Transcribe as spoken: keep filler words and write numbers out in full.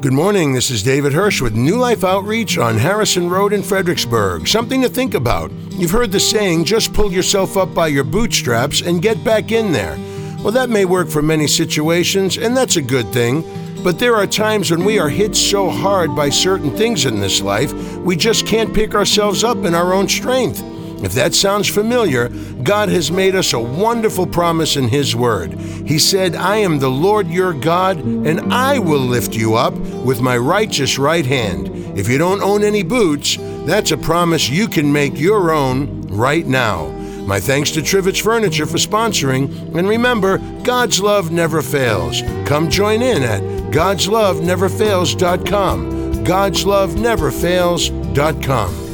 Good morning, this is David Hirsch with New Life Outreach on Harrison Road in Fredericksburg. Something to think about. You've heard the saying, just pull yourself up by your bootstraps and get back in there. Well, that may work for many situations, and that's a good thing. But there are times when we are hit so hard by certain things in this life, we just can't pick ourselves up in our own strength. If that sounds familiar, God has made us a wonderful promise in His Word. He said, I am the Lord your God, and I will lift you up with my righteous right hand. If you don't own any boots, that's a promise you can make your own right now. My thanks to Trivets Furniture for sponsoring, and remember, God's love never fails. Come join in at gods love never fails dot com. gods love never fails dot com.